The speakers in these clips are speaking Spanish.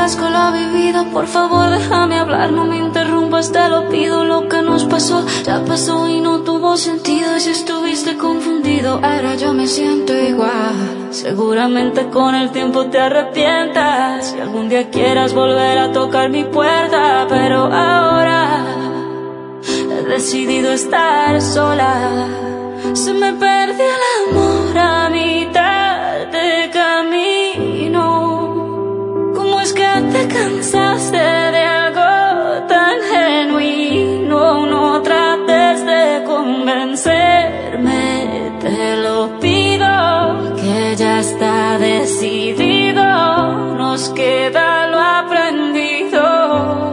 agradezco lo vivido. Por favor déjame hablar, no me interrumpas, te lo pido. Lo que nos pasó ya pasó y no tuvo sentido. Si estuviste confundido, ahora yo me siento igual. Seguramente con el tiempo te arrepientas si algún día quieras volver a tocar mi puerta. Pero ahora he decidido estar sola. Se me perdió el amor a mitad de camino. ¿Cómo es que te cansaste de algo tan genuino? No trates de convencerme, te lo pido, que ya está decidido. Nos queda lo aprendido.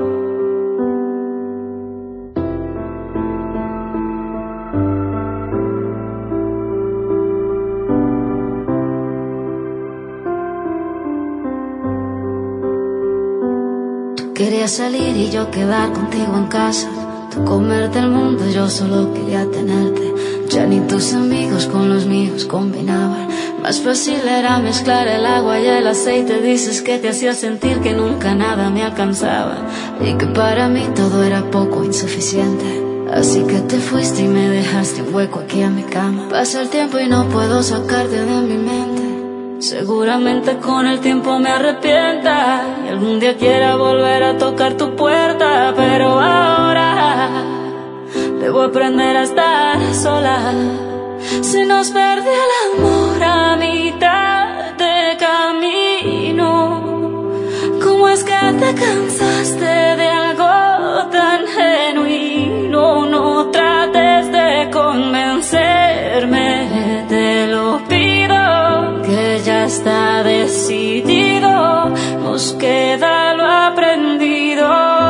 Quería salir y yo quedar contigo en casa. Tú comerte el mundo, yo solo quería tenerte. Ya ni tus amigos con los míos combinaban. Más fácil era mezclar el agua y el aceite. Dices que te hacía sentir que nunca nada me alcanzaba y que para mí todo era poco, insuficiente. Así que te fuiste y me dejaste un hueco aquí en mi cama. Pasa el tiempo y no puedo sacarte de mi mente. Seguramente con el tiempo me arrepienta y algún día quiera volver a tocar tu puerta. Pero ahora debo aprender a estar sola. Se nos perdió el amor a mitad de camino. ¿Cómo es que te cansaste de algo tan genuino? No trates de convencerme, te lo pido, que ya está decidido. Nos queda lo aprendido.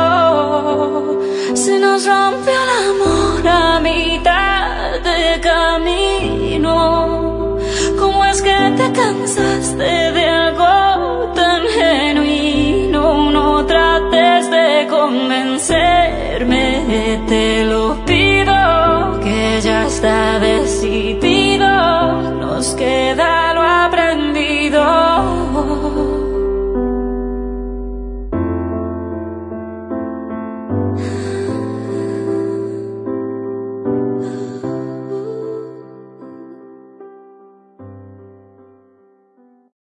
Se nos rompió el amor a mitad de camino. ¿Cómo es que te cansaste de algo tan genuino? No trates de convencerme, te lo pido, que ya está decidido. Nos queda